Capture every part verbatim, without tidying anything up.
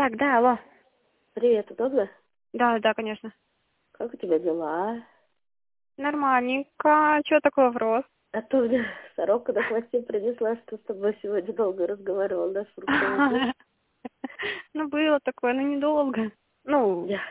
Так, да, алло. Привет, удобно? Да, да, конечно. Как у тебя дела? Нормальненько. Чего такой вопрос? А то мне сорока на хвосте принесла, что с тобой сегодня долго разговаривал, да, с фруктовым был. Ну, было такое, но недолго. Ну, Я.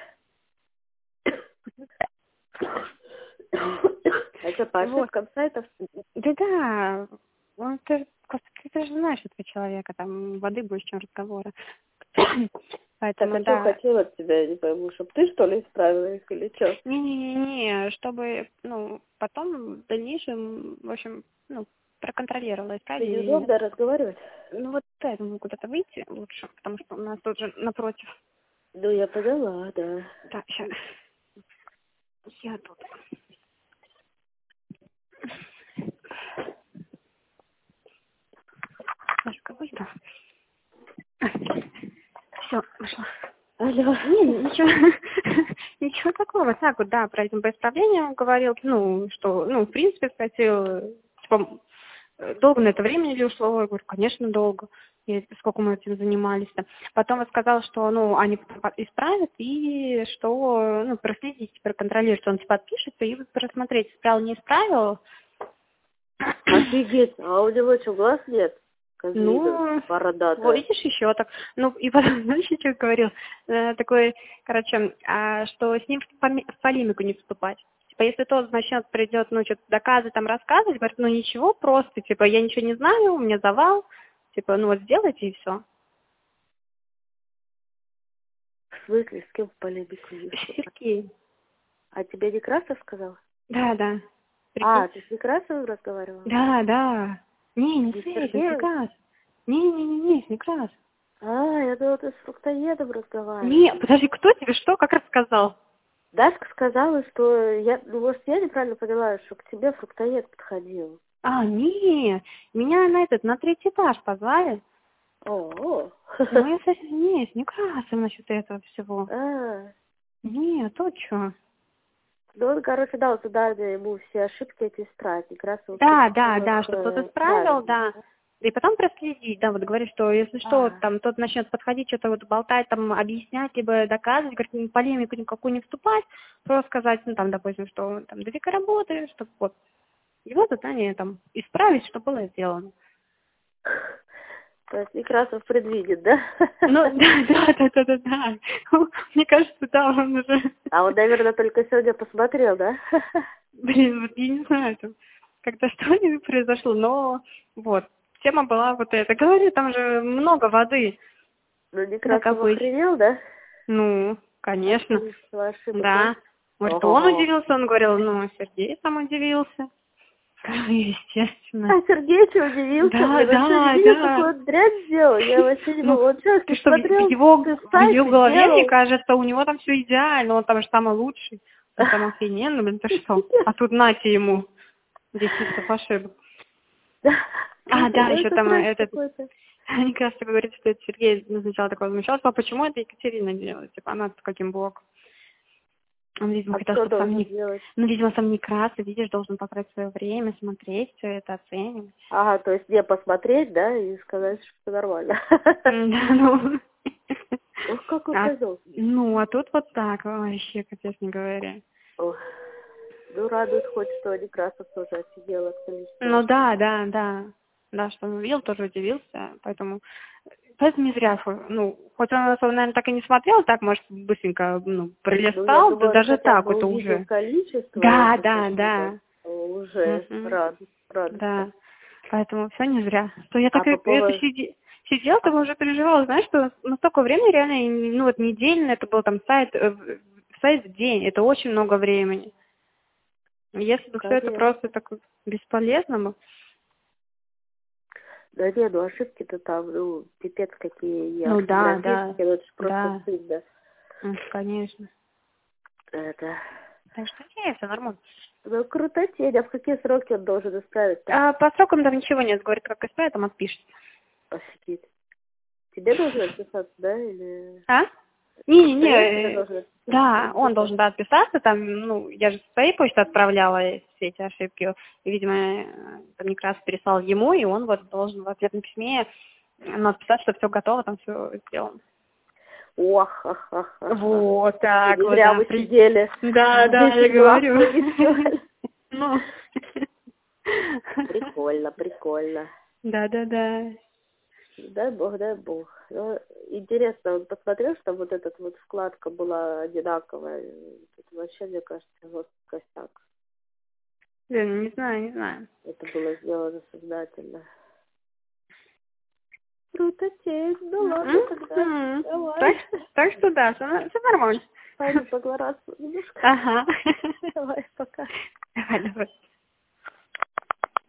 А что, по вот. ошибкам сайтов? Да-да. Ну, ты, господи, ты же знаешь этого человека, там воды больше, чем разговора. Так, Поэтому, а что да. хотел от тебя, я не пойму, чтобы ты, что ли, исправила их или что? Не-не-не, чтобы, ну, потом в дальнейшем, в общем, ну, проконтролировала, Тебе исправили или нет. неудобно разговаривать? Ну, вот поэтому куда-то выйти лучше, потому что у нас тут же напротив. Ну, я поняла, да. Так, сейчас. Я тут. Даже какой-то. Все, нашла. Алло. Не, ничего, ничего такого. Так вот, да, про этим по исправлению говорил, ну, что, ну, в принципе, спросил, типа, долго на это времени ли ушло? Я говорю, конечно, долго. И сколько мы этим занимались-то. Потом он сказал, что, ну, они исправят, и что, ну, проследить, проконтролировать, что он, типа, отпишется, и просмотреть, исправил, не исправил. Офигеть, а у него что, глаз нет? Козлина, Ну, вот бородатая. видишь, еще так. Ну, и потом, знаешь, что говорил? Э, такой, короче, а, что с ним в, поми- в полемику не вступать. Типа, если тот начнет, придет, ну, что-то доказывать, там, рассказывать, говорит, ну, ничего, просто, типа, я ничего не знаю, у меня завал, типа, ну, вот сделайте, и все. В смысле, с кем в полемику не вступать? Сергей. А тебе Некрасов сказал? Да, да. А, Прикинь? ты с Некрасовым разговаривала? Да, да. Не, не Не с с этим, с Сергеем? Некрас. Не-не-не, с Некрас. А, я думала, ты с фруктоедом разговаривала. Не, подожди, кто тебе что, как рассказал? Дашка сказала, что я, ну, может, я неправильно поняла, что к тебе фруктоед подходил. А, не, меня на этот, на третий этаж позвали. О, Ну, я совсем не, с Некрасом насчет этого всего. а, Нет, то что? ну он, короче, дал туда ему все ошибки эти исправить. Некрасов Да, да, посчитал да, их что тот э, исправил, правильно. да. И потом проследить, да, вот говорит, что если что, А, там, тот начнет подходить, что-то вот болтать, там, объяснять, либо доказывать, говорит, в полемику никакую не вступать, просто сказать, ну, там, допустим, что там две работы, что вот его задание там исправить, что было сделано. то есть Некрасов предвидит, да? Ну, да, да, да, да, да, да. Мне кажется, да, он уже... А он, наверное, только сегодня посмотрел, да? Блин, вот я не знаю, там, когда что-нибудь произошло, но вот, тема была вот эта. Говорю, там же много воды Ну, Некрасов накопить. охренел, да? Ну, От конечно, количества ошибок, да? да. Может, он Ого. удивился, он говорил, ну, Сергей сам удивился. Естественно. А Сергей что, удивился? Да, Блин, он что, не да, видел, какую да. он дрянь сделал? Я вообще не Ну, могу. Он что, ты ты что, в в смотрел, его, ты в его сайты голове, мне сделал? кажется, у него там все идеально, он там же самый лучший, он там охрененный, блин, ты что? А тут нате ему десять листов ошибок. Да. А, Слушай, да, ну еще это там трэш э, этот, какой-то. мне кажется, говорит, что это Сергей сначала такой возмущался, а почему это Екатерина делает? Типа, она каким боком? Он, видимо, А хотел, кто чтобы сам должен не... делать? Ну, видимо, сам не красный, видишь, должен потратить свое время, смотреть все это, оценивать. Ага, то есть не посмотреть, да, и сказать, что все нормально. М, Да, ну... Ох, как он А, козел. ну, а тут вот так вообще, капец не говоря. Ох. Ну, радует хоть, что Некрасов тоже офигел от количества Ну ошибок. да, да, да. Да, что он увидел, тоже удивился, поэтому... Поэтому не зря, фу- ну, хоть он, наверное, так и не смотрел, так, может, быстренько, ну, Ну, я пролистал, да думаю, он даже хотя так, бы это увидел уже... количество Да, этих да, ошибок. да. Уже Мгм. радость, радость. Да. Поэтому все не зря. То я А так и по это поводу... сиди, сидела, там уже переживала, знаешь, что на столько времени реально, ну вот недельно, это был там сайт, э, в- сайт в день, это очень много времени. Если бы все это Конечно. просто так бесполезно бы. Да не, ну ошибки-то там, ну, пипец какие и Ну да, да, орфографические, ну это ж просто да, стыдно. м, конечно. Это... Так что не, все нормально. Ну, крутотень, а в какие сроки он должен исправить-то? А по срокам там ничего нет, говорит, как исправит, там отпишется. Офигеть. Тебе должен отписаться, да, или... А? Не-не-не, Фруктоед тебе э, должен отписаться да, или он кто-то? должен да, отписаться, там, ну, я же с своей почты отправляла все эти ошибки, и, видимо, э, там Некрас переслал ему, и он вот должен в ответном письме, ну, отписать, что все готово, там все сделано. Ох, ах, ах, ах. Вот так не вот. Зря Да, вы при... сидели. Да, да, я говорю. Ну. Прикольно, прикольно. Да, да, да. Дай бог, дай бог. Ну, интересно, вот посмотрел, что вот эта вот вкладка была одинаковая. Тут вообще, мне кажется, жесткий косяк. Я не знаю, не знаю. Это было сделано сознательно. Круто, честь. Ну ладно, тогда. Mm-hmm. Давай. Так, так что да, все, все нормально. Пойду поглораться немножко. Ага. Давай, пока. Давай, давай.